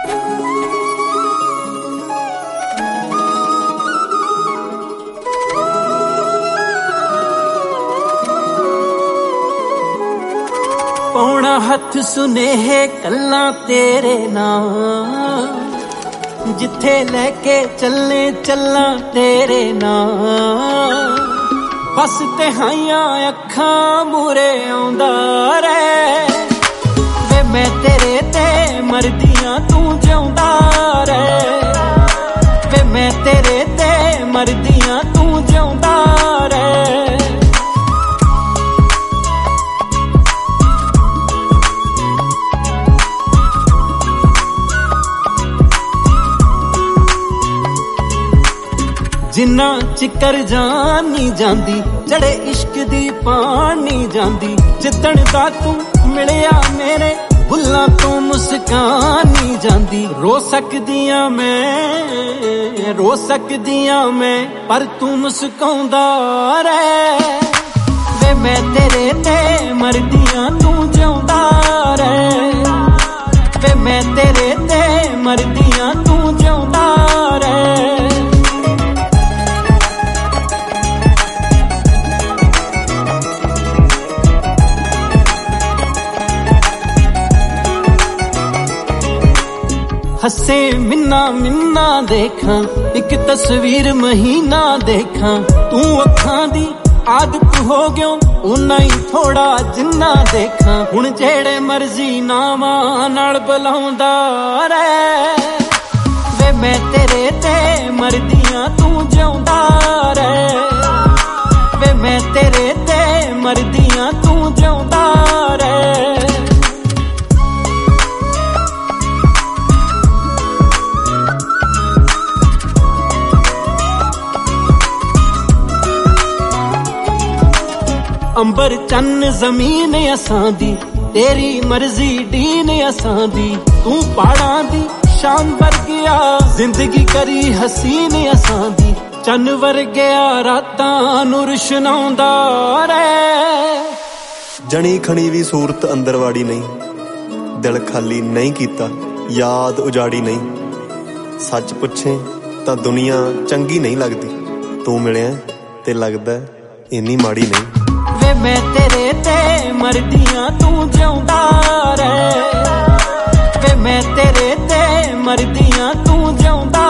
पाउणा हथ सुनेहे कल्ला तेरे नाल, जिथे लैके चलने चलना तेरे नाल। बस तिहाइयां अखां मूरे आउंदा रहे वे मैं तेरे ते मरदियां तू जिउंदा रहे वे मैं तेरे ते मरदियां तू जिउंदा रहे। जिन्ना चिकर जान नी जांदी जड़े इश्क दी पान नी जांदी। जिद्दण दा तू मिलिया मेरे बुल्लां तो मुस्कान नी जांदी। रो सकदियां मैं पर तू मुस्काउंदा रहे वे मैं तेरे ते मरदियां तू जिउंदा रहे वे मैं तेरे ते मरदियां तू जिउंदा रहे। हसे मिन्ना मिन्ना देखा एक तस्वीर महीना देखा। तू अखां दी आदत हो गयो उन्ना ही थोड़ा जिन्ना देखा। हुण जेड़े मर्जी नावां नाल बुलाउंदा रहे वे मैं तेरे ते मरदियां तू जिउंदा रहे वे मैं तेरे ते मरदियां तू जिउंदा रहे। अंबर चन्न जमीन असां दी तेरी मर्जी डीन असां दी। तू पहाड़ां दी शान वर्गिया जिंदगी करी हसीन असां दी। चन्न वर्गिया रातां नूं रुशनाउंदा रहे। जनी खणी भी सूरत अंदर वाड़ी नहीं, दिल खाली नहीं कीता, याद उजाड़ी नहीं। सच पुछे तां दुनिया चंगी नहीं लगदी, तू मिलिया ते लगदा इन्नी माड़ी नहीं। वे मैं तेरे ते मरदियां तू जिउंदा रहे वे मैं तेरे ते मरदियां तू जिउंदा